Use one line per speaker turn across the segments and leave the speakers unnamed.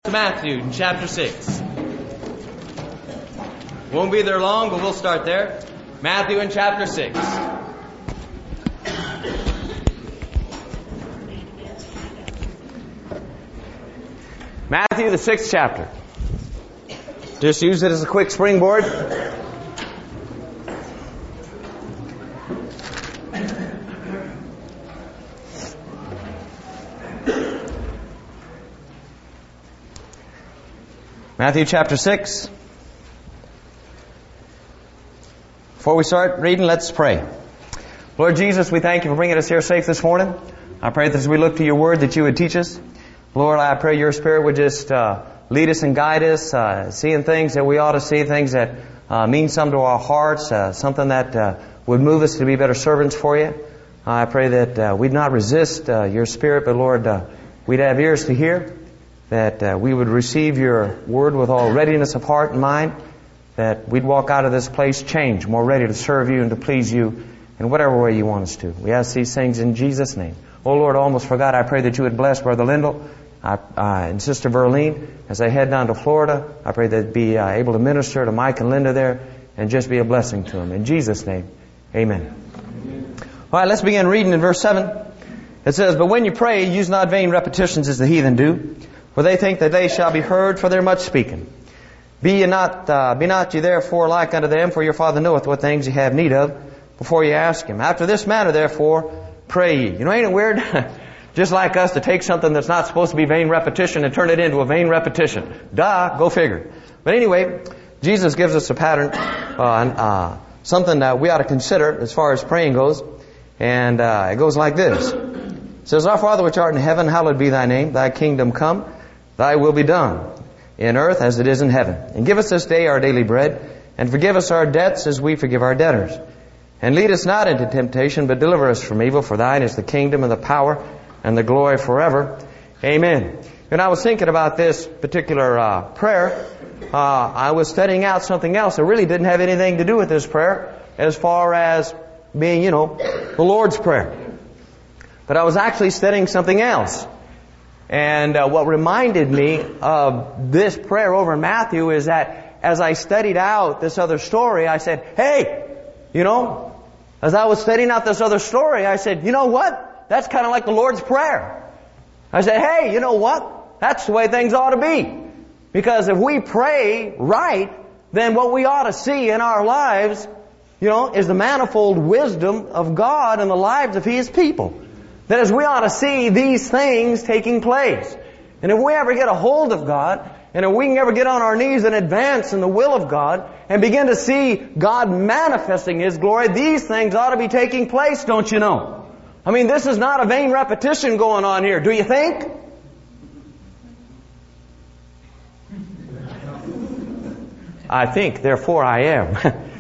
Matthew chapter 6. Won't be there long, but we'll start there. Matthew in chapter 6. Matthew, the 6th chapter. Just use it as a quick springboard. Matthew chapter 6. Before we start reading, let's pray. Lord Jesus, we thank you for bringing us here safe this morning. I pray that as we look to your word that you would teach us. Lord, I pray your Spirit would just lead us and guide us, seeing things that we ought to see, things that mean something to our hearts, something that would move us to be better servants for you. I pray that we'd not resist your Spirit, but Lord, we'd have ears to hear, that we would receive your word with all readiness of heart and mind, that we'd walk out of this place changed, more ready to serve you and to please you in whatever way you want us to. We ask these things in Jesus' name. Oh Lord, I almost forgot. I pray that you would bless Brother Lindell and Sister Verlene as they head down to Florida. I pray they'd be able to minister to Mike and Linda there and just be a blessing to them. In Jesus' name, amen. All right, let's begin reading in verse 7. It says, "But when you pray, use not vain repetitions as the heathen do, for they think that they shall be heard for their much speaking. Be not ye therefore like unto them, for your Father knoweth what things ye have need of, before ye ask Him. After this manner therefore pray ye." You know, ain't it weird? Just like us to take something that's not supposed to be vain repetition and turn it into a vain repetition. Duh, go figure. But anyway, Jesus gives us a pattern, something that we ought to consider as far as praying goes. And it goes like this. It says, "Our Father which art in heaven, hallowed be thy name. Thy kingdom come. Thy will be done, in earth as it is in heaven. And give us this day our daily bread, and forgive us our debts as we forgive our debtors. And lead us not into temptation, but deliver us from evil. For thine is the kingdom and the power and the glory forever. Amen." And I was thinking about this particular prayer. I was studying out something else that really didn't have anything to do with this prayer, as far as being, the Lord's Prayer. But I was actually studying something else. And what reminded me of this prayer over in Matthew is that as I studied out this other story, I said, hey, as I was studying out this other story, I said, you know what? That's kind of like the Lord's Prayer. I said, hey, you know what? That's the way things ought to be. Because if we pray right, then what we ought to see in our lives, is the manifold wisdom of God in the lives of His people. That is, we ought to see these things taking place. And if we ever get a hold of God, and if we can ever get on our knees and advance in the will of God, and begin to see God manifesting His glory, these things ought to be taking place, don't you know? I mean, this is not a vain repetition going on here, do you think? I think, therefore I am.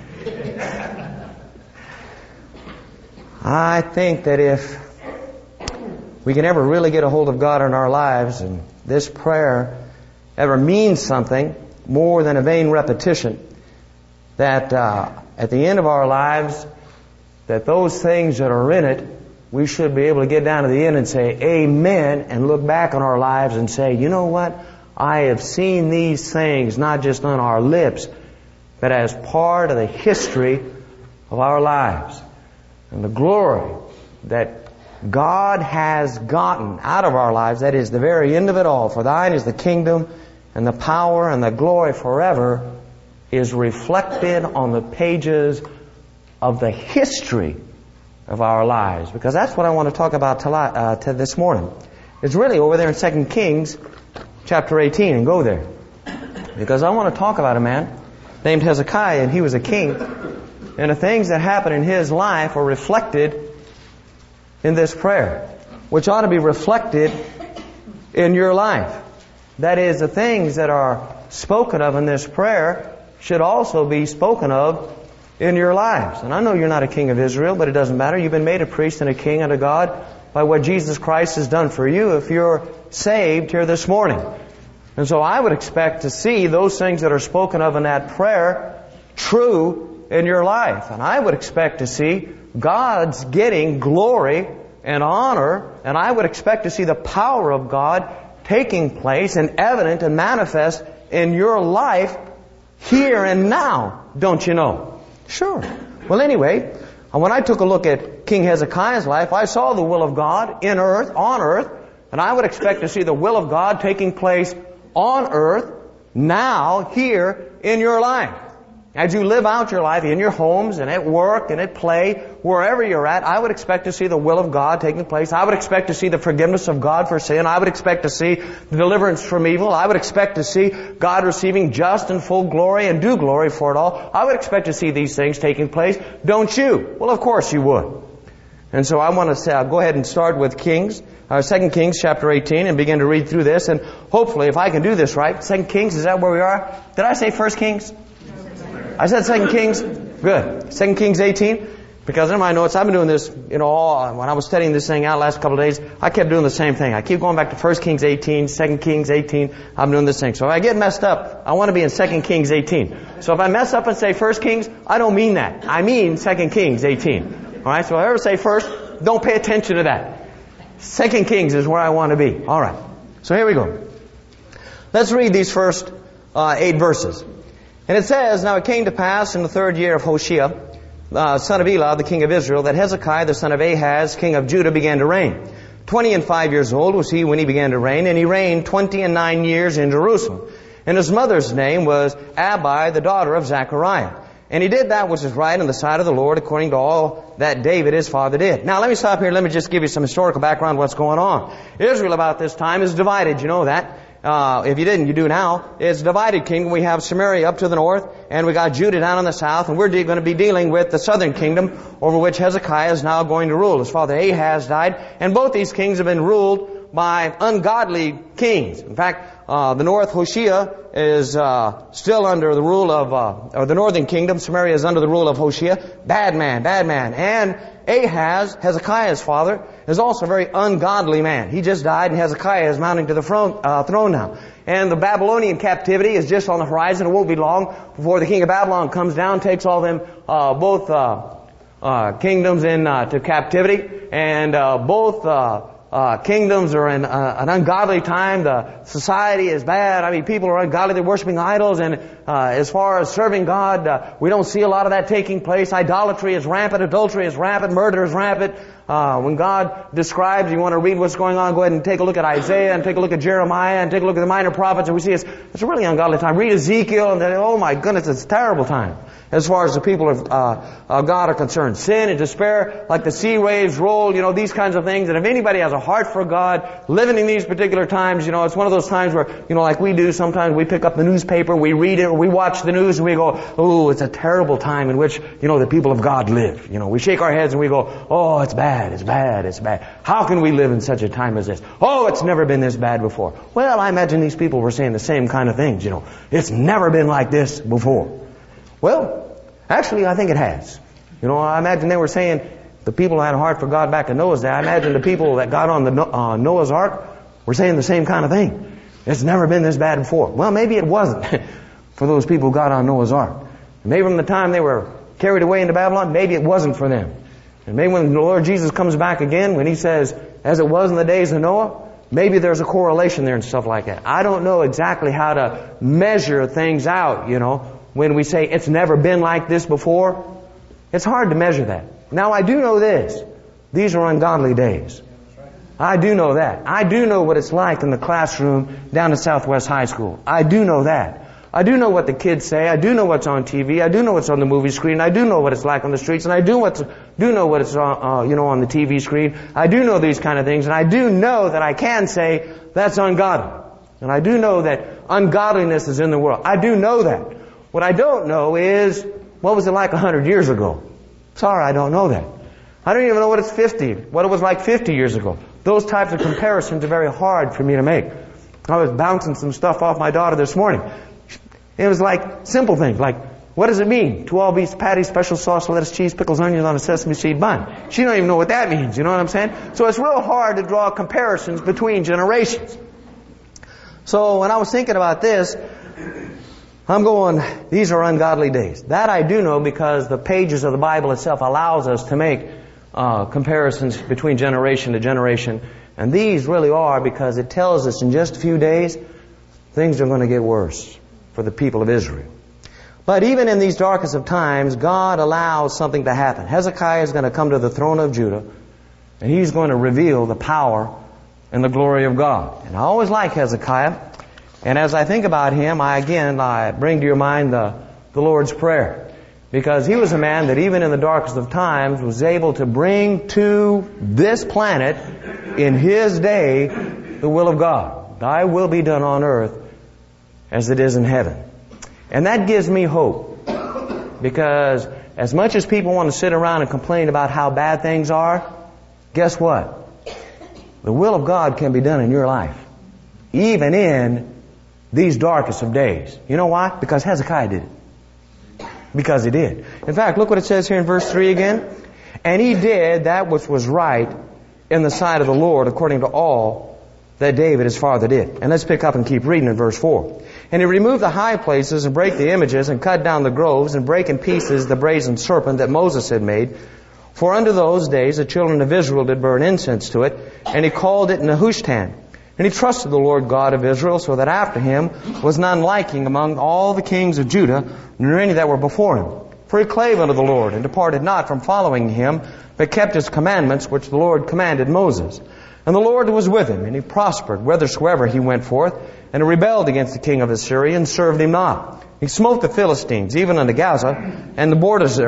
I think that if we can ever really get a hold of God in our lives, and this prayer ever means something more than a vain repetition, that at the end of our lives, that those things that are in it, we should be able to get down to the end and say, amen, and look back on our lives and say, you know what? I have seen these things not just on our lips, but as part of the history of our lives. And the glory that God has gotten out of our lives, that is the very end of it all. For thine is the kingdom and the power and the glory forever, is reflected on the pages of the history of our lives. Because that's what I want to talk about this morning. It's really over there in 2 Kings chapter 18, and go there. Because I want to talk about a man named Hezekiah, and he was a king. And the things that happened in his life are reflected in this prayer, which ought to be reflected in your life. That is, the things that are spoken of in this prayer should also be spoken of in your lives. And I know you're not a king of Israel, but it doesn't matter. You've been made a priest and a king unto God by what Jesus Christ has done for you if you're saved here this morning. And so I would expect to see those things that are spoken of in that prayer true in your life. And I would expect to see God's getting glory and honor, and I would expect to see the power of God taking place and evident and manifest in your life here and now, don't you know? Sure. Well, anyway, when I took a look at King Hezekiah's life, I saw the will of God in earth, on earth, and I would expect to see the will of God taking place on earth, now, here, in your life. As you live out your life in your homes and at work and at play, wherever you're at, I would expect to see the will of God taking place. I would expect to see the forgiveness of God for sin. I would expect to see the deliverance from evil. I would expect to see God receiving just and full glory and due glory for it all. I would expect to see these things taking place. Don't you? Well, of course you would. And so I want to say, I'll go ahead and start with 2 Kings chapter 18 and begin to read through this. And hopefully, if I can do this right, 2 Kings, is that where we are? Did I say 1 Kings? I said 2 Kings. Good. 2 Kings 18. Because in my notes, I've been doing this, when I was studying this thing out last couple of days, I kept doing the same thing. I keep going back to 1 Kings 18, 2 Kings 18. I'm doing this thing. So if I get messed up, I want to be in 2 Kings 18. So if I mess up and say 1 Kings, I don't mean that. I mean 2 Kings 18. Alright, so if I ever say first, don't pay attention to that. 2 Kings is where I want to be. Alright. So here we go. Let's read these first 8 verses. And it says, Now it came to pass in the 3rd year of Hoshea, son of Elah, the king of Israel, that Hezekiah, the son of Ahaz, king of Judah, began to reign. 25 years old was he when he began to reign, and he reigned 29 years in Jerusalem. And his mother's name was Abi, the daughter of Zechariah. And he did that which is right in the sight of the Lord, according to all that David his father did. Now let me stop here. Let me just give you some historical background of what's going on. Israel about this time is divided. You know that. If you didn't, you do now. It's a divided kingdom. We have Samaria up to the north, and we got Judah down in the south, and we're going to be dealing with the southern kingdom over which Hezekiah is now going to rule. His father Ahaz died, and both these kings have been ruled by ungodly kings. In fact, the north, Hoshea, is still under the rule of, or the northern kingdom, Samaria is under the rule of Hoshea. Bad man, bad man. And Ahaz, Hezekiah's father, is also a very ungodly man. He just died, and Hezekiah is mounting to the throne now. And the Babylonian captivity is just on the horizon. It won't be long before the king of Babylon comes down, takes all them both kingdoms into captivity, and both kingdoms are in an ungodly time. The society is bad. I mean, people are ungodly. They're worshiping idols. And as far as serving God, we don't see a lot of that taking place. Idolatry is rampant. Adultery is rampant. Murder is rampant. When God describes, you want to read what's going on, go ahead and take a look at Isaiah and take a look at Jeremiah and take a look at the minor prophets, and we see it's a really ungodly time. Read Ezekiel, and then, oh my goodness, it's a terrible time as far as the people of God are concerned. Sin and despair, like the sea waves roll, these kinds of things. And if anybody has a heart for God, living in these particular times, it's one of those times where, like we do, sometimes we pick up the newspaper, we read it, or we watch the news, and we go, oh, it's a terrible time in which, the people of God live. We shake our heads and we go, oh, it's bad, it's bad, it's bad. How can we live in such a time as this? Oh, it's never been this bad before. Well, I imagine these people were saying the same kind of things, It's never been like this before. Well, actually, I think it has. I imagine they were saying the people who had a heart for God back in Noah's day. I imagine the people that got on the Noah's Ark were saying the same kind of thing. It's never been this bad before. Well, maybe it wasn't for those people who got on Noah's Ark. Maybe from the time they were carried away into Babylon, maybe it wasn't for them. And maybe when the Lord Jesus comes back again, when He says, as it was in the days of Noah, maybe there's a correlation there and stuff like that. I don't know exactly how to measure things out, when we say it's never been like this before. It's hard to measure that. Now, I do know this. These are ungodly days. I do know that. I do know what it's like in the classroom down at Southwest High School. I do know that. I do know what the kids say. I do know what's on TV. I do know what's on the movie screen. I do know what it's like on the streets. And I do know what it's on the TV screen. I do know these kind of things. And I do know that I can say that's ungodly. And I do know that ungodliness is in the world. I do know that. What I don't know is, what was it like 100 years ago? Sorry, I don't know that. I don't even know what it was like 50 years ago. Those types of comparisons are very hard for me to make. I was bouncing some stuff off my daughter this morning. It was like simple things, like, what does it mean? 12 beef patties, special sauce, lettuce, cheese, pickles, onions on a sesame seed bun. She don't even know what that means, you know what I'm saying? So it's real hard to draw comparisons between generations. So when I was thinking about this, I'm going, these are ungodly days. That I do know because the pages of the Bible itself allows us to make comparisons between generation to generation And these really are, because it tells us in just a few days, things are going to get worse for the people of Israel. But even in these darkest of times, God allows something to happen. Hezekiah is going to come to the throne of Judah, and he's going to reveal the power and the glory of God. And I always like Hezekiah. And as I think about him, I bring to your mind the Lord's Prayer. Because he was a man that even in the darkest of times was able to bring to this planet in his day the will of God. Thy will be done on earth as it is in heaven. And that gives me hope. Because as much as people want to sit around and complain about how bad things are, guess what? The will of God can be done in your life. Even in these darkest of days. You know why? Because Hezekiah did it. Because he did. In fact, look what it says here in verse 3 again. And he did that which was right in the sight of the Lord, according to all that David his father did. And let's pick up and keep reading in verse 4. And he removed the high places and brake the images and cut down the groves and brake in pieces the brazen serpent that Moses had made. For unto those days the children of Israel did burn incense to it. And he called it Nehushtan. And he trusted the Lord God of Israel, so that after him was none like him among all the kings of Judah, nor any that were before him. For he clave unto the Lord, and departed not from following him, but kept his commandments which the Lord commanded Moses. And the Lord was with him, and he prospered whithersoever he went forth, and he rebelled against the king of Assyria, and served him not. He smote the Philistines, even unto Gaza, and the borders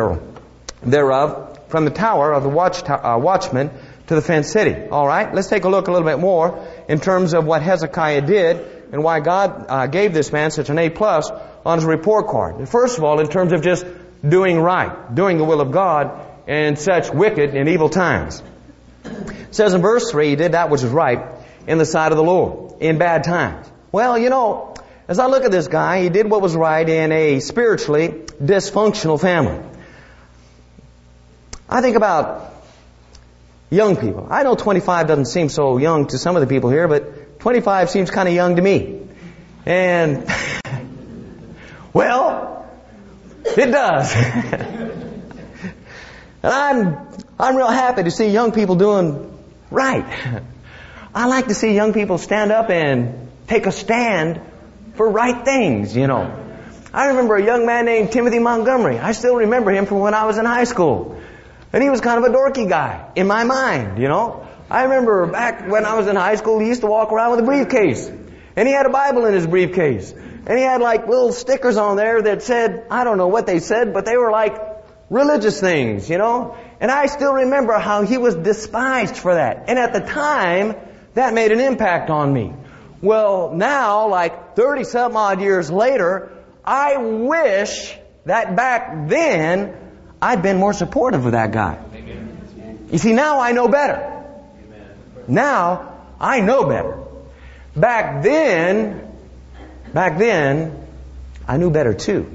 thereof, from the tower of the watchman to the fenced city. All right, let's take a look a little bit more in terms of what Hezekiah did and why God gave this man such an A+ on his report card. First of all, in terms of just doing right, doing the will of God in such wicked and evil times. It says in verse 3, he did that which was right in the sight of the Lord in bad times. Well, you know, as I look at this guy, he did what was right in a spiritually dysfunctional family. I think about young people. I know 25 doesn't seem so young to some of the people here, but 25 seems kind of young to me. And, well, it does. And I'm real happy to see young people doing right. I like to see young people stand up and take a stand for right things, you know. I remember a young man named Timothy Montgomery. I still remember him from when I was in high school. And he was kind of a dorky guy in my mind, you know. I remember back when I was in high school, he used to walk around with a briefcase. And he had a Bible in his briefcase. And he had like little stickers on there that said, I don't know what they said, but they were like religious things, you know. And I still remember how he was despised for that. And at the time, that made an impact on me. Well, now, like 30-some odd years later, I wish that back then I'd been more supportive of that guy. You see, now I know better. Now I know better. Back then, I knew better too.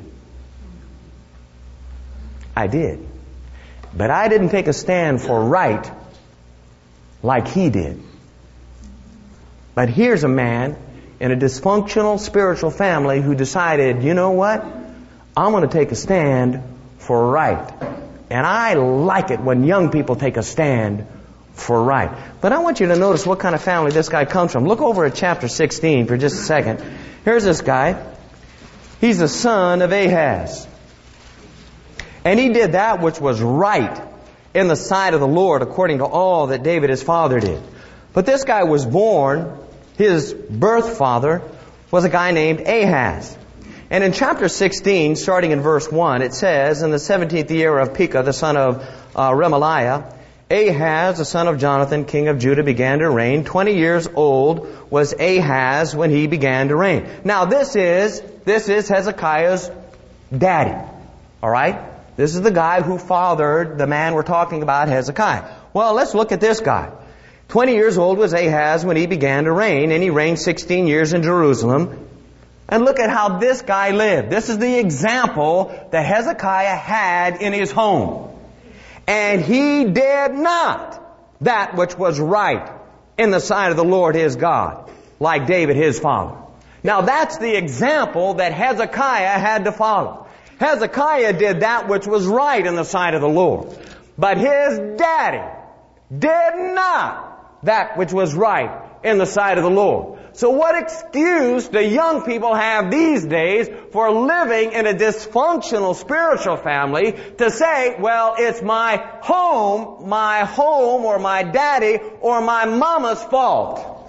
I did. But I didn't take a stand for right like he did. But here's a man in a dysfunctional spiritual family who decided, you know what? I'm going to take a stand for right. And I like it when young people take a stand for right. But I want you to notice what kind of family this guy comes from. Look over at chapter 16 for just a second. Here's this guy. He's the son of Ahaz. And he did that which was right in the sight of the Lord, according to all that David his father did. But this guy was born, his birth father was a guy named Ahaz. And in chapter 16, starting in verse 1, it says, in the 17th year of Pekah, the son of Remaliah, Ahaz, the son of Jonathan, king of Judah, began to reign. 20 years old was Ahaz when he began to reign. Now this is Hezekiah's daddy. Alright? This is the guy who fathered the man we're talking about, Hezekiah. Well, let's look at this guy. 20 years old was Ahaz when he began to reign, and he reigned 16 years in Jerusalem. And look at how this guy lived. This is the example that Hezekiah had in his home. And he did not that which was right in the sight of the Lord his God, like David his father. Now that's the example that Hezekiah had to follow. Hezekiah did that which was right in the sight of the Lord. But his daddy did not that which was right in the sight of the Lord. So what excuse do young people have these days for living in a dysfunctional spiritual family to say, well, it's my home or my daddy or my mama's fault?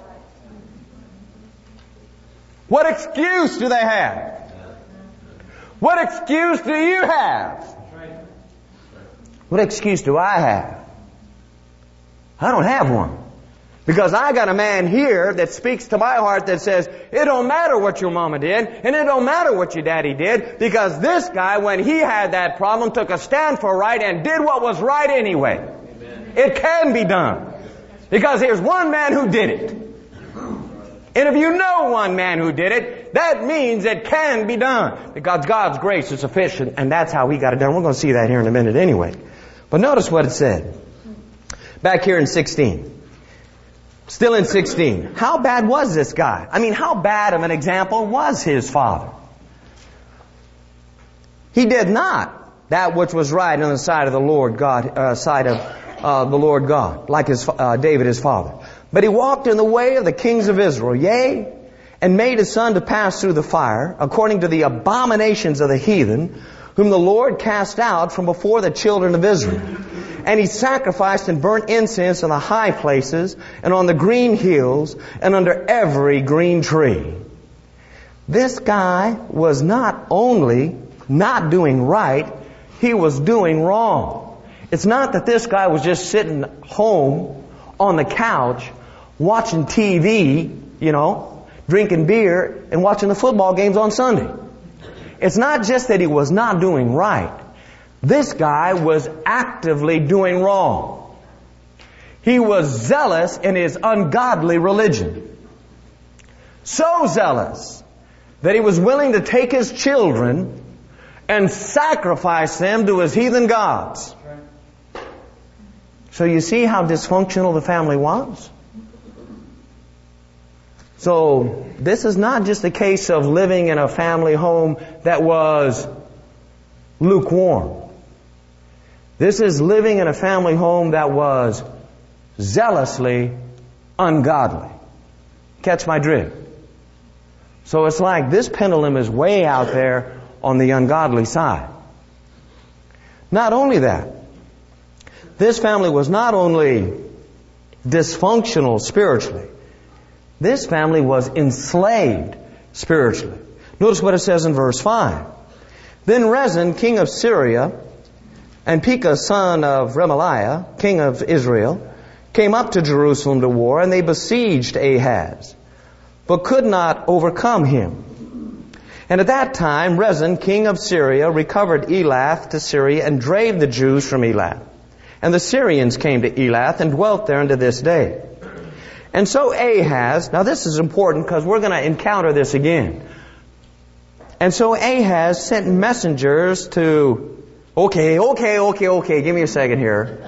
What excuse do they have? What excuse do you have? What excuse do I have? I don't have one. Because I got a man here that speaks to my heart that says, it don't matter what your mama did, and it don't matter what your daddy did, because this guy, when he had that problem, took a stand for right and did what was right anyway. Amen. It can be done. Because here's one man who did it. And if you know one man who did it, that means it can be done. Because God's grace is sufficient, and that's how He got it done. We're going to see that here in a minute anyway. But notice what it said. Back here in 16. Still in 16. How bad was this guy? I mean, how bad of an example was his father? He did not that which was right on the side of the Lord God, the Lord God, like David his father. But he walked in the way of the kings of Israel, yea, and made his son to pass through the fire, according to the abominations of the heathen, whom the Lord cast out from before the children of Israel. And he sacrificed and burnt incense on the high places, and on the green hills, and under every green tree. This guy was not only not doing right, he was doing wrong. It's not that this guy was just sitting home on the couch, watching TV, drinking beer, and watching the football games on Sunday. It's not just that he was not doing right. This guy was actively doing wrong. He was zealous in his ungodly religion. So zealous that he was willing to take his children and sacrifice them to his heathen gods. So you see how dysfunctional the family was? So this is not just a case of living in a family home that was lukewarm. This is living in a family home that was zealously ungodly. Catch my drift? So it's like this pendulum is way out there on the ungodly side. Not only that, this family was not only dysfunctional spiritually, this family was enslaved spiritually. Notice what it says in verse 5. Then Rezin, king of Syria, and Pekah, son of Remaliah, king of Israel, came up to Jerusalem to war, and they besieged Ahaz, but could not overcome him. And at that time, Rezin, king of Syria, recovered Elath to Syria and drave the Jews from Elath. And the Syrians came to Elath and dwelt there unto this day. And so Ahaz, now this is important because we're going to encounter this again. And so Ahaz sent messengers to Okay, give me a second here.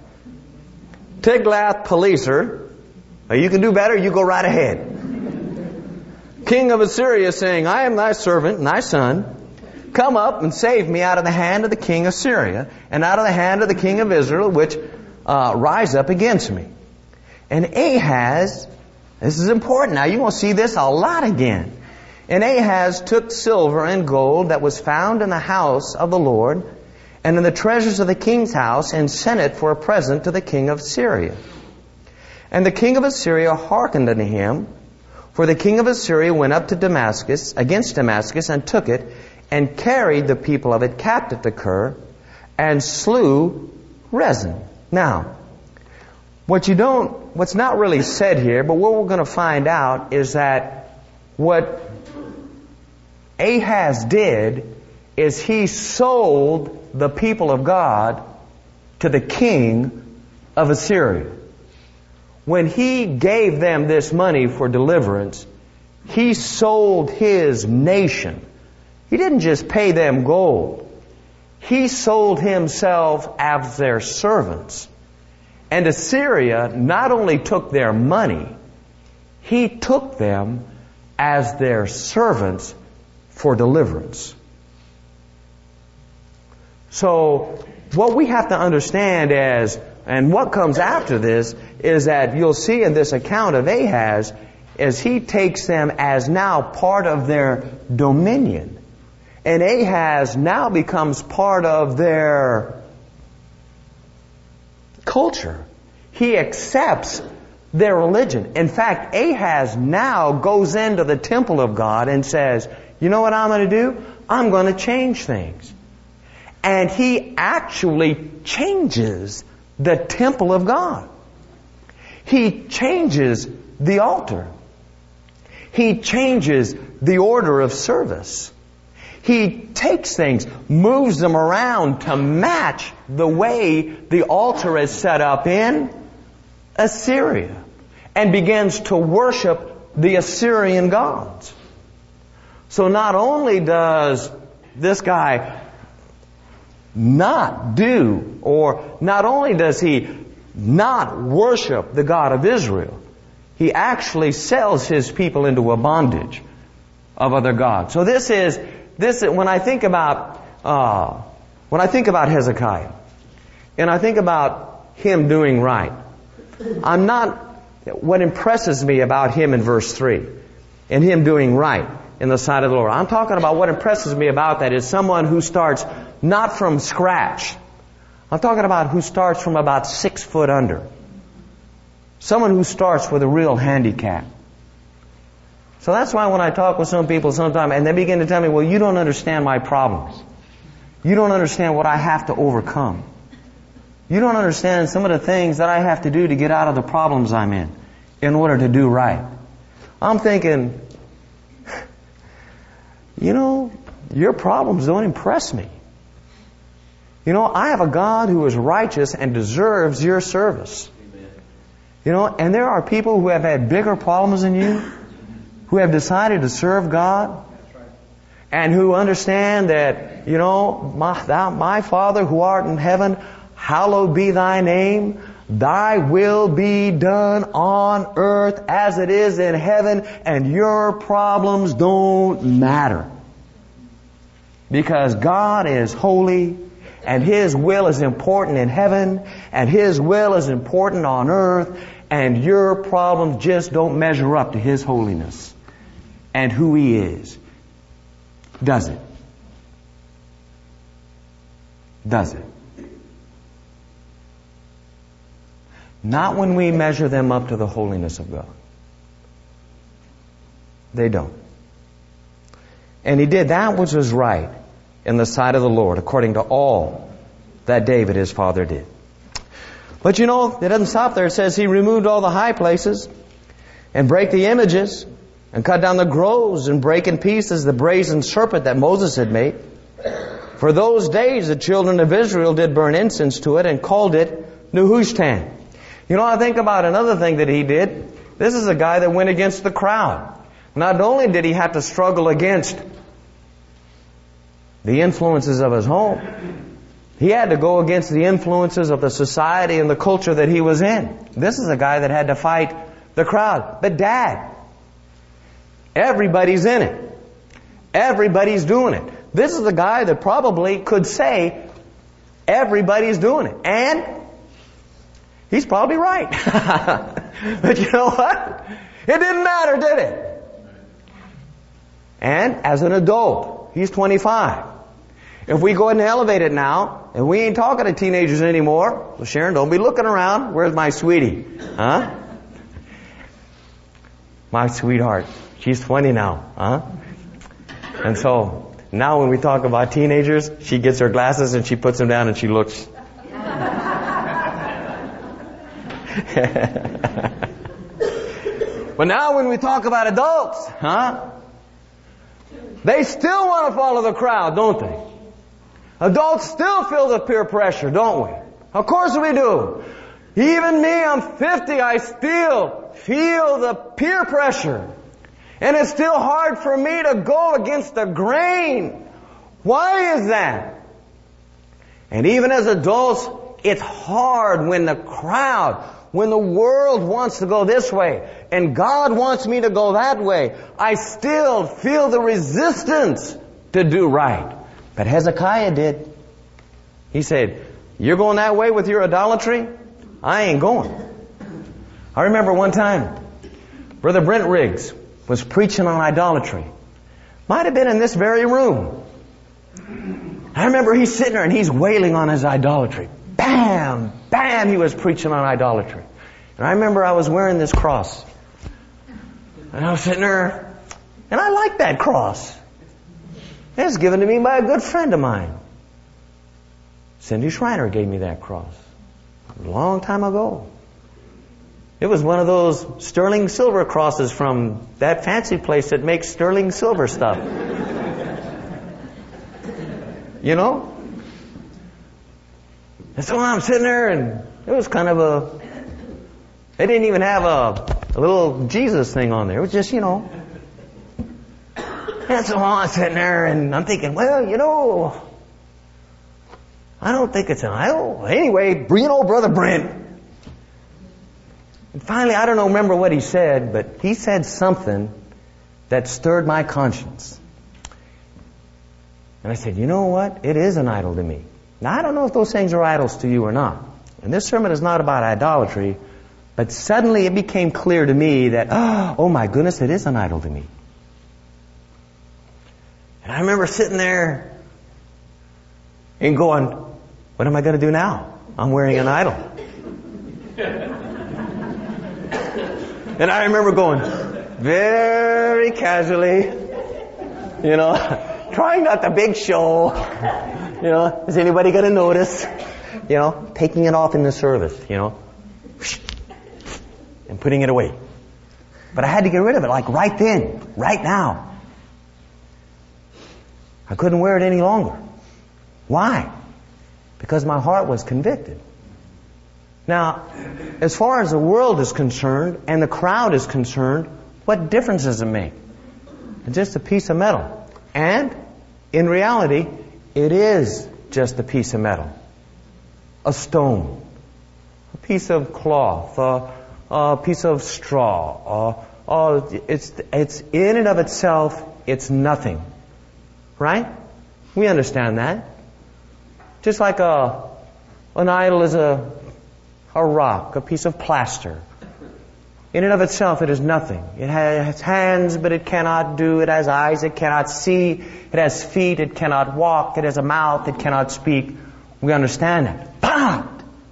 Tiglath-Pileser, you can do better, you go right ahead. King of Assyria saying, I am thy servant and thy son. Come up and save me out of the hand of the king of Syria and out of the hand of the king of Israel, which rise up against me. And Ahaz, this is important. Now you're going to see this a lot again. And Ahaz took silver and gold that was found in the house of the Lord and in the treasures of the king's house, and sent it for a present to the king of Syria. And the king of Assyria hearkened unto him, for the king of Assyria went up to Damascus, against Damascus, and took it, and carried the people of it captive to Kir, and slew Rezin. Now, what's not really said here, but what we're going to find out is that what Ahaz did is he sold the people of God to the king of Assyria. When he gave them this money for deliverance, he sold his nation. He didn't just pay them gold. He sold himself as their servants. And Assyria not only took their money, he took them as their servants for deliverance. So, what we have to understand as And what comes after this is that you'll see in this account of Ahaz, as he takes them as now part of their dominion. And Ahaz now becomes part of their culture. He accepts their religion. In fact, Ahaz now goes into the temple of God and says, you know what I'm going to do? I'm going to change things. And he actually changes the temple of God. He changes the altar. He changes the order of service. He takes things, moves them around to match the way the altar is set up in Assyria, and begins to worship the Assyrian gods. So not only does this guy not do, or not only does he not worship the God of Israel, he actually sells his people into a bondage of other gods. So this is when I think about Hezekiah, and I think about him doing right, what impresses me about him in verse 3, and him doing right in the sight of the Lord. I'm talking about what impresses me about that is someone who starts not from scratch. I'm talking about who starts from about 6 foot under. Someone who starts with a real handicap. So that's why when I talk with some people sometimes, and they begin to tell me, well, you don't understand my problems. You don't understand what I have to overcome. You don't understand some of the things that I have to do to get out of the problems I'm in order to do right. I'm thinking, you know, your problems don't impress me. You know, I have a God who is righteous and deserves your service. Amen. You know, and there are people who have had bigger problems than you, who have decided to serve God, and who understand that, you know, my Father who art in heaven, hallowed be thy name. Thy will be done on earth as it is in heaven, and your problems don't matter. Because God is holy, and His will is important in heaven, and His will is important on earth, and your problems just don't measure up to His holiness and who He is. Does it? Does it? Not when we measure them up to the holiness of God. They don't. And he did that which was right in the sight of the Lord, according to all that David his father did. But you know, it doesn't stop there. It says he removed all the high places and brake the images and cut down the groves and brake in pieces the brazen serpent that Moses had made. For those days the children of Israel did burn incense to it and called it Nehushtan. You know, I think about another thing that he did. This is a guy that went against the crowd. Not only did he have to struggle against the influences of his home, he had to go against the influences of the society and the culture that he was in. This is a guy that had to fight the crowd. But Dad, everybody's in it. Everybody's doing it. This is the guy that probably could say, everybody's doing it. And he's probably right. But you know what? It didn't matter, did it? And as an adult, he's 25. If we go ahead and elevate it now, and we ain't talking to teenagers anymore, well, Sharon, don't be looking around. Where's my sweetie? Huh? My sweetheart. She's 20 now. Huh? And so, now when we talk about teenagers, she gets her glasses and she puts them down and she looks. But now when we talk about adults, they still want to follow the crowd, don't they? Adults still feel the peer pressure, don't we? Of course we do. Even me, I'm 50, I still feel the peer pressure. And it's still hard for me to go against the grain. Why is that? And even as adults, it's hard when the crowd, when the world wants to go this way and God wants me to go that way. I still feel the resistance to do right. But Hezekiah did. He said, you're going that way with your idolatry? I ain't going. I remember one time, Brother Brent Riggs was preaching on idolatry. Might have been in this very room. I remember he's sitting there and he's wailing on his idolatry. Bam! Bam! He was preaching on idolatry. And I remember I was wearing this cross. And I was sitting there, and I liked that cross. It was given to me by a good friend of mine. Cindy Schreiner gave me that cross a long time ago. It was one of those sterling silver crosses from that fancy place that makes sterling silver stuff. You know? And so I'm sitting there, and it was kind of they didn't even have a little Jesus thing on there. It was just, you know. And so I'm sitting there, and I'm thinking, well, you know, I don't think it's an idol. Anyway, you know, Brother Brent. And finally, I don't remember what he said, but he said something that stirred my conscience. And I said, you know what? It is an idol to me. Now, I don't know if those things are idols to you or not. And this sermon is not about idolatry, but suddenly it became clear to me that, oh my goodness, it is an idol to me. And I remember sitting there and going, what am I going to do now? I'm wearing an idol. And I remember going very casually, you know, trying not to big show. You know, is anybody going to notice? You know, taking it off in the service, you know, and putting it away. But I had to get rid of it, like right then, right now. I couldn't wear it any longer. Why? Because my heart was convicted. Now, as far as the world is concerned and the crowd is concerned, what difference does it make? It's just a piece of metal. And, in reality, it is just a piece of metal. A stone. A piece of cloth. A piece of straw. It's in and of itself, it's nothing. Right? We understand that. Just like an idol is a rock, a piece of plaster. In and of itself, it is nothing. It has hands, but it cannot do. It has eyes, it cannot see. It has feet, it cannot walk. It has a mouth, it cannot speak. We understand that. But,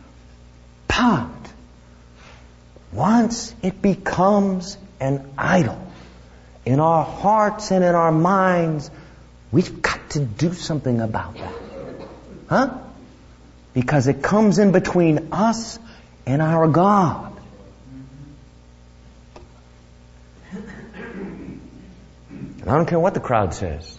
once it becomes an idol in our hearts and in our minds, we've got to do something about that. Huh? Because it comes in between us and our God. And I don't care what the crowd says.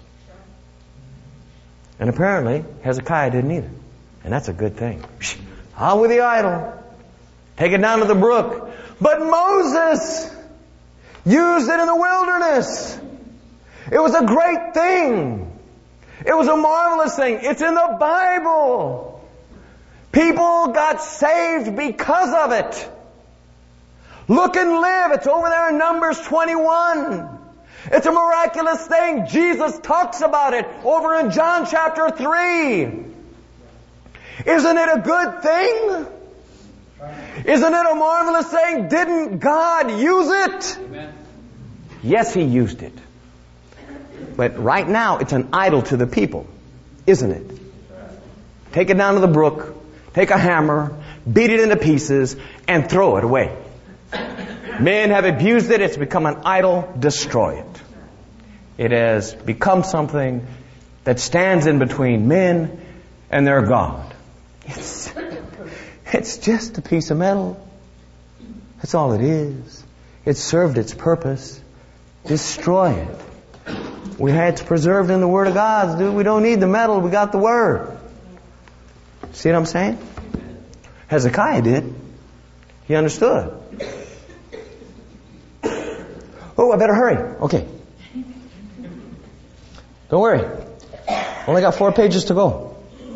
And apparently, Hezekiah didn't either. And that's a good thing. Out with the idol. Take it down to the brook. But Moses used it in the wilderness. It was a great thing. It was a marvelous thing. It's in the Bible. People got saved because of it. Look and live. It's over there in Numbers 21. It's a miraculous thing. Jesus talks about it over in John chapter 3. Isn't it a good thing? Isn't it a marvelous thing? Didn't God use it? Amen. Yes, He used it. But right now, it's an idol to the people, isn't it? Take it down to the brook, take a hammer, beat it into pieces, and throw it away. Men have abused it, it's become an idol, destroy it. It has become something that stands in between men and their God. It's just a piece of metal. That's all it is. It served its purpose. Destroy it. We had it preserved in the Word of God, dude. We don't need the metal. We got the Word. See what I'm saying? Hezekiah did. He understood. Oh, I better hurry. Okay. Don't worry. Only got 4 pages to go.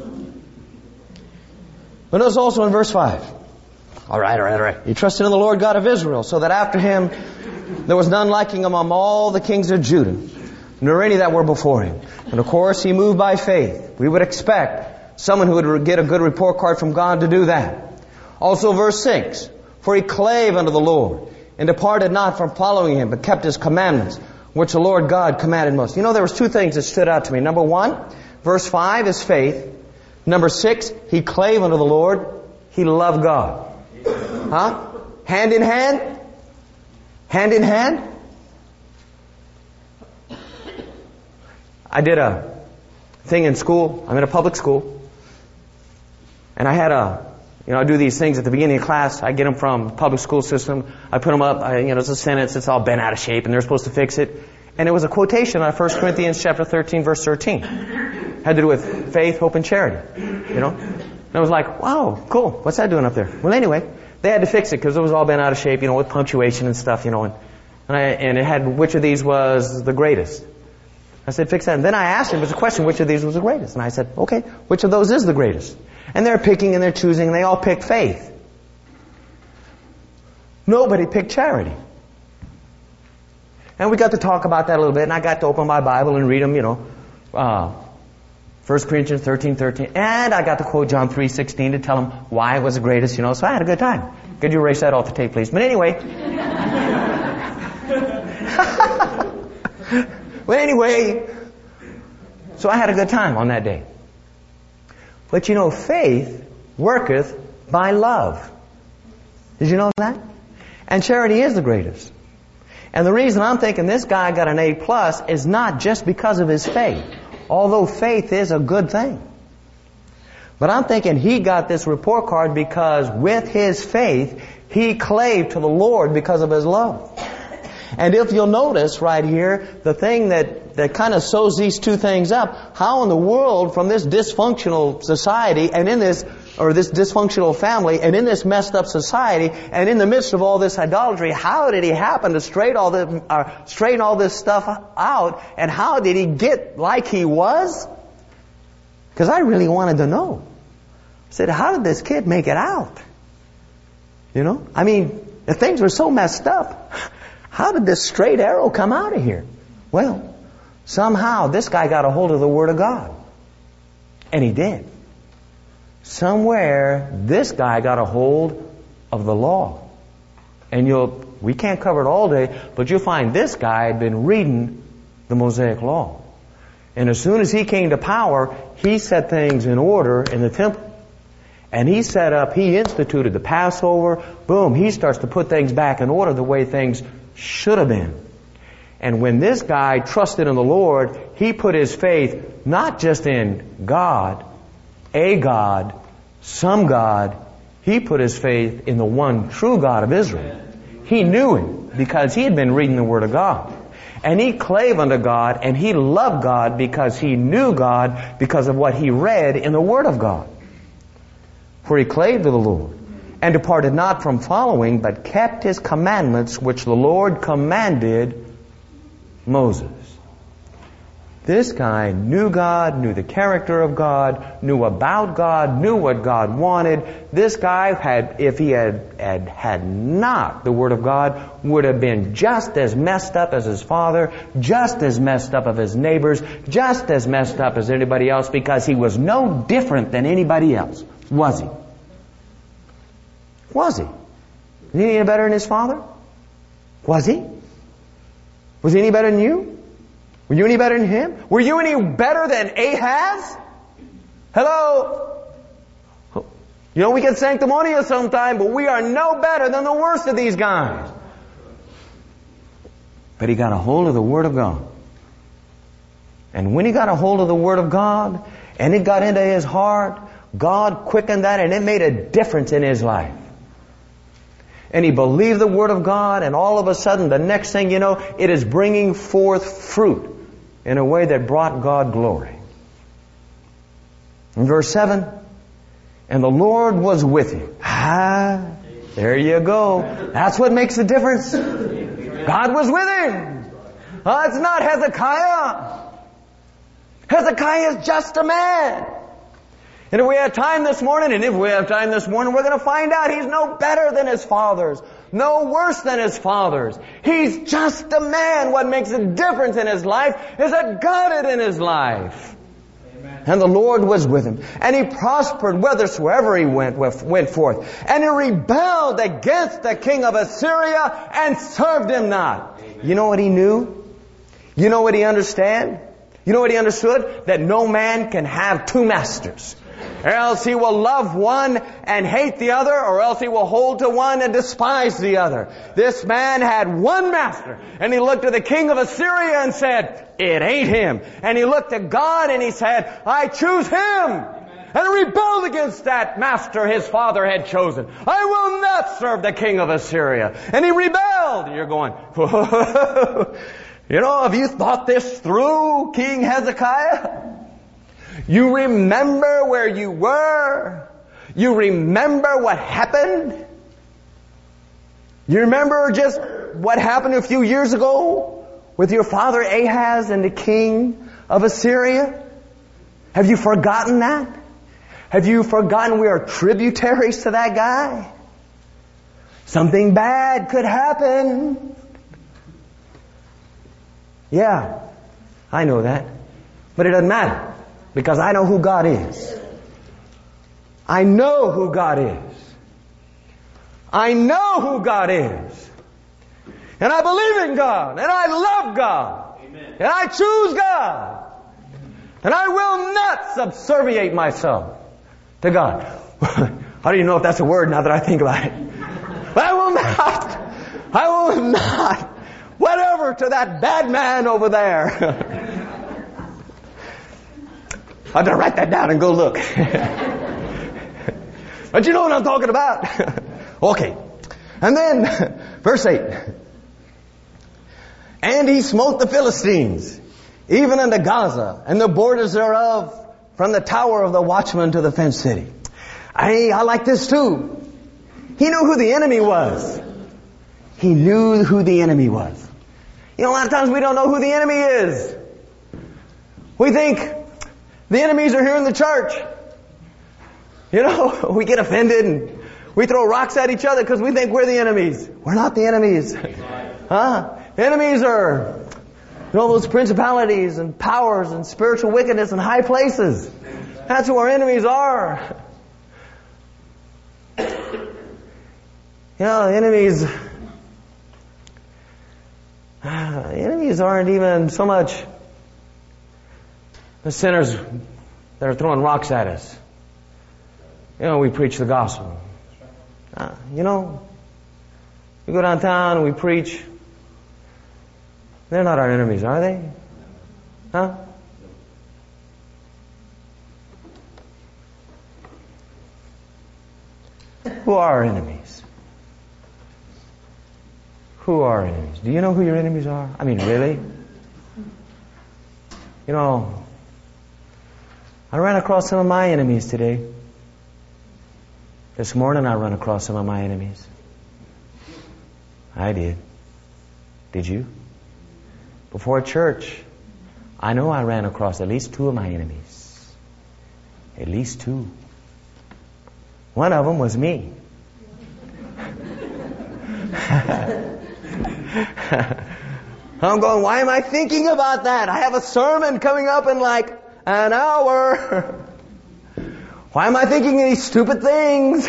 But notice also in verse 5. All right. He trusted in the Lord God of Israel, so that after him there was none like him among all the kings of Judah, nor any that were before him. And of course, he moved by faith. We would expect someone who would get a good report card from God to do that. Also verse 6, for he clave unto the Lord, and departed not from following him, but kept his commandments, which the Lord God commanded Moses. You know, there was two things that stood out to me. Number 1, verse 5 is faith. Number 6, he clave unto the Lord. He loved God. Huh? Hand in hand? Hand in hand? I did a thing in school. I'm in a public school. And I had I do these things at the beginning of class. I get them from the public school system. I put them up. It's a sentence. It's all bent out of shape, and they're supposed to fix it. And it was a quotation out of 1 Corinthians chapter 13, verse 13. Had to do with faith, hope, and charity. And I was like, wow, cool. What's that doing up there? Well, anyway, they had to fix it because it was all bent out of shape, with punctuation and stuff, and it had which of these was the greatest. I said, fix that. And then I asked him, it was a question, which of these was the greatest? And I said, okay, which of those is the greatest? And they're picking and they're choosing, and they all picked faith. Nobody picked charity. And we got to talk about that a little bit, and I got to open my Bible and read them, 1 Corinthians 13:13, and I got to quote John 3:16 to tell them why it was the greatest, so I had a good time. Could you erase that off the tape, please? But anyway. So I had a good time on that day. But faith worketh by love. Did you know that? And charity is the greatest. And the reason I'm thinking this guy got an A+ is not just because of his faith. Although faith is a good thing. But I'm thinking he got this report card because with his faith, he clave to the Lord because of his love. And if you'll notice right here, the thing that kind of sews these two things up, how in the world from this dysfunctional society and this dysfunctional family and in this messed up society and in the midst of all this idolatry, how did he happen to straighten all this stuff out, and how did he get like he was? Because I really wanted to know. I said, how did this kid make it out? If things were so messed up, how did this straight arrow come out of here? Well, somehow this guy got a hold of the Word of God. And he did. Somewhere this guy got a hold of the law. And we can't cover it all day, but you'll find this guy had been reading the Mosaic Law. And as soon as he came to power, he set things in order in the temple. And he instituted the Passover. Boom, he starts to put things back in order the way things should have been. And when this guy trusted in the Lord, he put his faith not just in God, a God, some God. He put his faith in the one true God of Israel. He knew Him because he had been reading the Word of God. And he clave unto God, and he loved God because he knew God because of what he read in the Word of God. For he clave to the Lord, and departed not from following, but kept His commandments, which the Lord commanded Moses. This guy knew God, knew the character of God, knew about God, knew what God wanted. This guy if he had not the Word of God, would have been just as messed up as his father, just as messed up as his neighbors, just as messed up as anybody else, because he was no different than anybody else. Was he? Was he? Was he any better than his father? Was he? Was he any better than you? Were you any better than him? Were you any better than Ahaz? Hello? We get sanctimonious sometime, but we are no better than the worst of these guys. But he got a hold of the Word of God. And when he got a hold of the Word of God, and it got into his heart, God quickened that, and it made a difference in his life. And he believed the Word of God, and all of a sudden, the next thing you know, it is bringing forth fruit in a way that brought God glory. In verse 7, and the Lord was with him. There you go. That's what makes the difference. God was with him. It's not Hezekiah. Hezekiah is just a man. And if we have time this morning, we're going to find out he's no better than his fathers. No worse than his fathers. He's just a man. What makes a difference in his life is that God is in his life. And the Lord was with him. And he prospered whithersoever he went forth. And he rebelled against the king of Assyria and served him not. You know what he knew? You know what he understood? You know what he understood? That no man can have two masters. Or else he will love one and hate the other, or else he will hold to one and despise the other. This man had one master, and he looked at the king of Assyria and said, it ain't him. And he looked at God and he said, I choose him. And he rebelled against that master his father had chosen. I will not serve the king of Assyria. And he rebelled. And you're going, you know, have you thought this through, King Hezekiah? You remember where you were? You remember what happened? You remember just what happened a few years ago with your father Ahaz and the king of Assyria? Have you forgotten that? Have you forgotten we are tributaries to that guy? Something bad could happen. Yeah, I know that. But it doesn't matter. Because I know who God is. I know who God is. I know who God is. And I believe in God. And I love God. Amen. And I choose God. And I will not subserviate myself to God. I don't even know if that's a word now that I think about it. But I will not. Whatever to that bad man over there. I've got to write that down and go look. But you know what I'm talking about. Okay. And then, verse 8. And he smote the Philistines, even unto Gaza, and the borders thereof, from the tower of the watchman to the fenced city. I like this too. He knew who the enemy was. He knew who the enemy was. You know, a lot of times we don't know who the enemy is. We think the enemies are here in the church. You know, we get offended and we throw rocks at each other because we think we're the enemies. We're not the enemies. Huh? The enemies are, you know, those principalities and powers and spiritual wickedness in high places. That's who our enemies are. You know, the enemies aren't even so much the sinners that are throwing rocks at us. You know, we preach the gospel. You know, we go downtown and we preach. They're not our enemies, are they? Huh? Who are our enemies? Who are our enemies? Do you know who your enemies are? I mean, really? You know, I ran across some of my enemies today. This morning I ran across some of my enemies. I did. Did you? Before church, I know I ran across at least two of my enemies. At least two. One of them was me. I'm going, why am I thinking about that? I have a sermon coming up in like an hour. Why am I thinking these stupid things?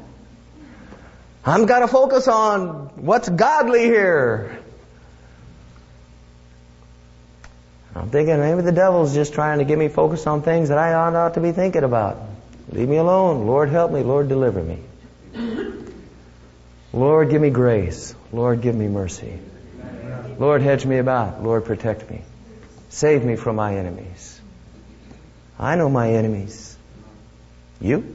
I've got to focus on what's godly here. I'm thinking maybe the devil's just trying to get me focused on things that I ought not to be thinking about. Leave me alone. Lord, help me. Lord, deliver me. Lord, give me grace. Lord, give me mercy. Lord, hedge me about. Lord, protect me. Save me from my enemies. I know my enemies. You?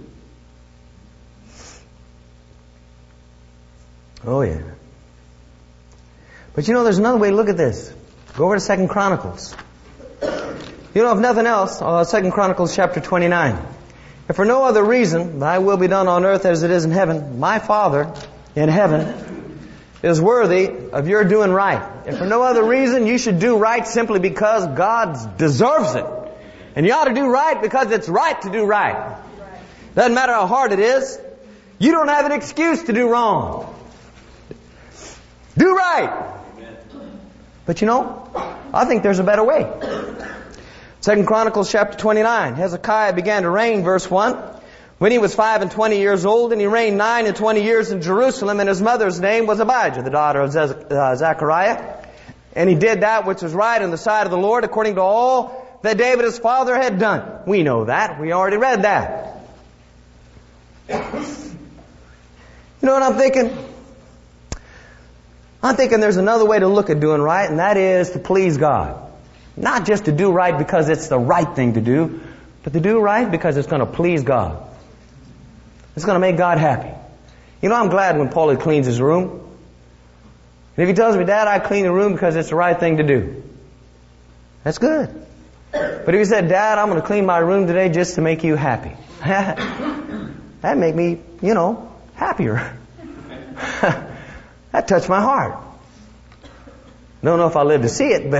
Oh, yeah. But you know, there's another way to look at this. Go over to 2 Chronicles. You know, if nothing else, 2 Chronicles chapter 29. If for no other reason, thy will be done on earth as it is in heaven, my Father in heaven is worthy of your doing right. If for no other reason, you should do right simply because God deserves it. And you ought to do right because it's right to do right. Doesn't matter how hard it is. You don't have an excuse to do wrong. Do right. But you know, I think there's a better way. 2 Chronicles chapter 29. Hezekiah began to reign, verse 1. When he was 25 years old, and he reigned 29 years in Jerusalem, and his mother's name was Abijah, the daughter of Zechariah. And he did that which was right in the sight of the Lord, according to all that David his father had done. We know that. We already read that. You know what I'm thinking? I'm thinking there's another way to look at doing right, and that is to please God. Not just to do right because it's the right thing to do, but to do right because it's going to please God. It's going to make God happy. You know, I'm glad when Paulie cleans his room. And if he tells me, Dad, I clean the room because it's the right thing to do. That's good. But if he said, Dad, I'm going to clean my room today just to make you happy. That'd make me, happier. That touched my heart. Don't know if I live to see it, but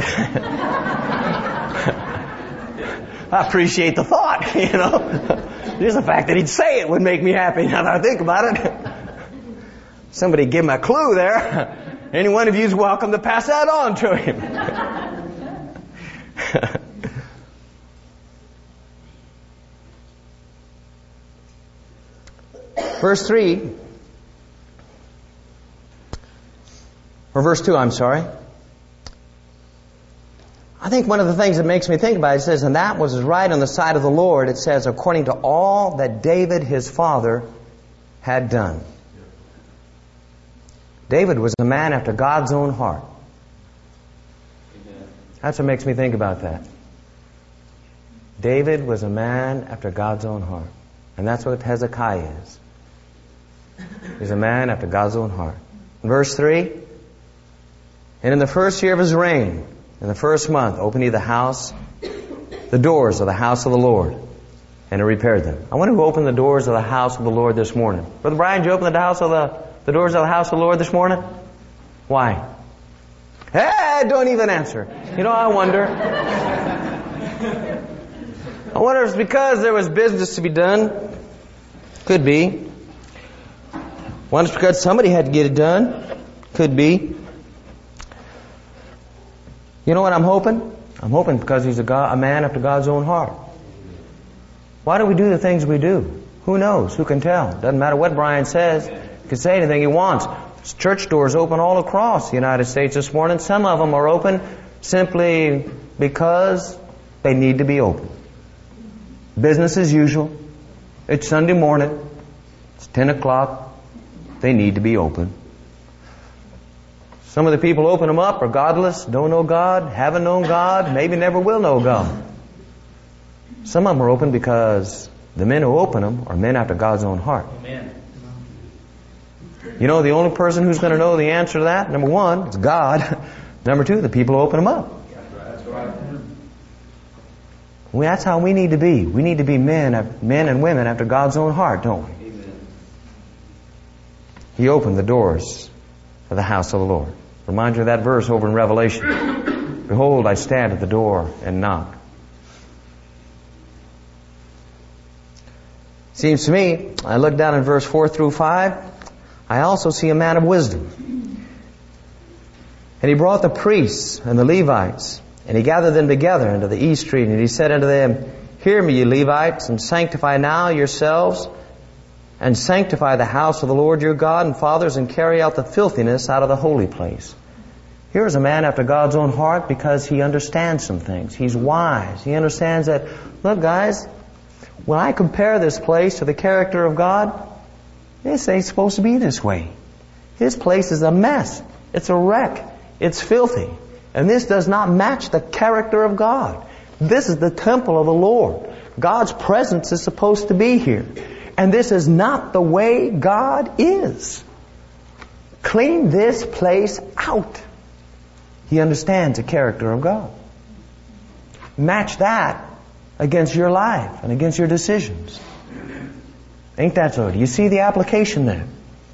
I appreciate the thought, Just the fact that he'd say it would make me happy now that I think about it. Somebody give him a clue there. Any one of you is welcome to pass that on to him. Verse 3, or verse 2, I'm sorry. I think one of the things that makes me think about it says, and that was right on the side of the Lord, it says, according to all that David his father had done. David was a man after God's own heart. That's what makes me think about that. David was a man after God's own heart. And that's what Hezekiah is. He's a man after God's own heart. Verse 3, and in the first year of his reign, in the first month, opened he the doors of the house of the Lord, and he repaired them. I wonder who opened the doors of the house of the Lord this morning. Brother Brian, did you open the doors of the house of the Lord this morning? Why? Hey, don't even answer. I wonder. I wonder if it's because there was business to be done. Could be. I wonder if it's because somebody had to get it done. Could be. You know what I'm hoping? I'm hoping because he's a man after God's own heart. Why do we do the things we do? Who knows? Who can tell? Doesn't matter what Brian says. He can say anything he wants. There's church doors open all across the United States this morning. Some of them are open simply because they need to be open. Business as usual. It's Sunday morning. It's 10 o'clock. They need to be open. Some of the people open them up are godless, don't know God, haven't known God, maybe never will know God. Some of them are open because the men who open them are men after God's own heart. Amen. The only person who's going to know the answer to that, number one, it's God. Number two, the people who open them up. That's right. Well, that's how we need to be. We need to be men and women after God's own heart, don't we? Amen. He opened the doors of the house of the Lord. Remind you of that verse over in Revelation. Behold, I stand at the door and knock. Seems to me, I look down in verse 4 through 5, I also see a man of wisdom. And he brought the priests and the Levites, and he gathered them together into the east street, and he said unto them, Hear me, ye Levites, and sanctify now yourselves, and sanctify the house of the Lord your God and fathers, and carry out the filthiness out of the holy place. Here is a man after God's own heart because he understands some things. He's wise. He understands that, look guys, when I compare this place to the character of God, this ain't supposed to be this way. This place is a mess. It's a wreck. It's filthy. And this does not match the character of God. This is the temple of the Lord. God's presence is supposed to be here. And this is not the way God is. Clean this place out. He understands the character of God. Match that against your life and against your decisions. Ain't that so? Do you see the application there?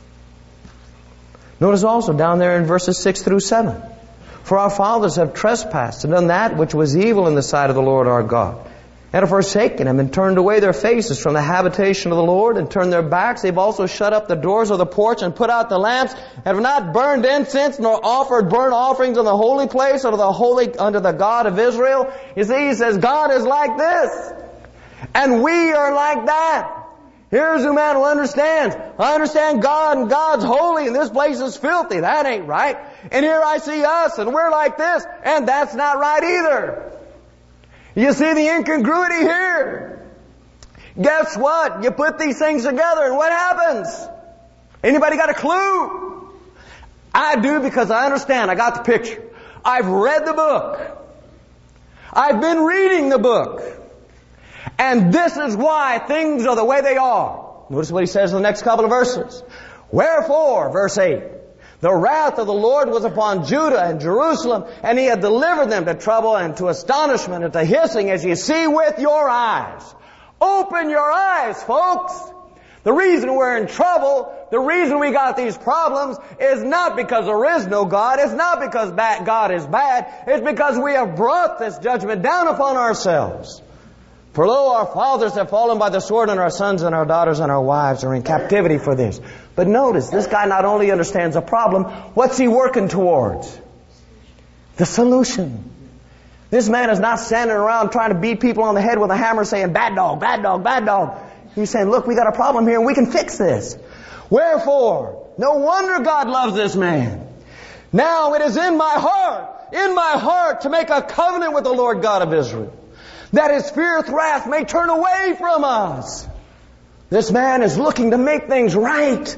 Notice also down there in verses 6 through 7. For our fathers have trespassed and done that which was evil in the sight of the Lord our God. and have forsaken Him, and turned away their faces from the habitation of the Lord, and turned their backs. They've also shut up the doors of the porch, and put out the lamps, and have not burned incense, nor offered burnt offerings in the holy place unto the God of Israel. You see, he says, God is like this, and we are like that. Here's a man who understands. I understand God, and God's holy, and this place is filthy. That ain't right. And here I see us, and we're like this, and that's not right either. You see the incongruity here. Guess what? You put these things together, and what happens? Anybody got a clue? I do, because I understand. I got the picture. I've read the book. I've been reading the book. And this is why things are the way they are. Notice what he says in the next couple of verses. Wherefore, verse 8, the wrath of the Lord was upon Judah and Jerusalem, and He had delivered them to trouble and to astonishment and to hissing, as you see with your eyes. Open your eyes, folks. The reason we're in trouble, the reason we got these problems, is not because there is no God. It's not because God is bad. It's because we have brought this judgment down upon ourselves. For lo, our fathers have fallen by the sword, and our sons and our daughters and our wives are in captivity for this. But notice, this guy not only understands the problem, what's he working towards? The solution. This man is not standing around trying to beat people on the head with a hammer saying, bad dog, bad dog, bad dog. He's saying, look, we got a problem here and we can fix this. Wherefore, no wonder God loves this man. Now it is in my heart to make a covenant with the Lord God of Israel, that His fierce wrath may turn away from us. This man is looking to make things right.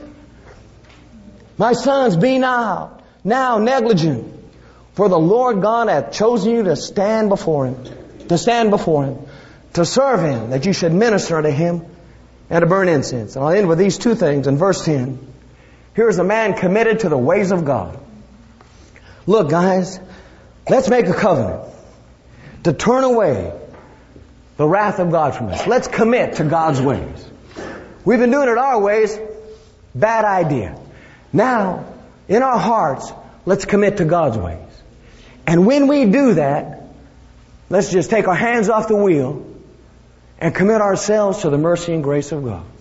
My sons, be now negligent, for the Lord God hath chosen you to stand before Him, to serve Him, that you should minister unto Him, and to burn incense. And I'll end with these two things in verse 10. Here's a man committed to the ways of God. Look, guys, let's make a covenant to turn away the wrath of God from us. Let's commit to God's ways. We've been doing it our ways. Bad idea. Now, in our hearts, let's commit to God's ways. And when we do that, let's just take our hands off the wheel and commit ourselves to the mercy and grace of God.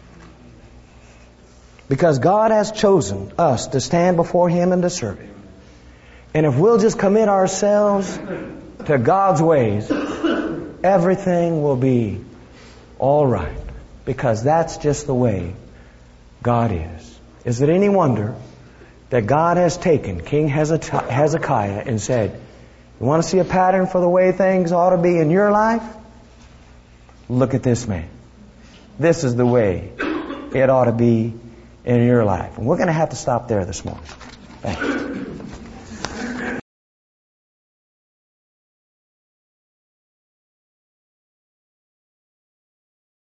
Because God has chosen us to stand before Him and to serve Him. And if we'll just commit ourselves to God's ways, everything will be all right. Because that's just the way God is. Is it any wonder that God has taken King Hezekiah and said, you want to see a pattern for the way things ought to be in your life? Look at this man. This is the way it ought to be in your life. And we're going to have to stop there this morning. Thank you.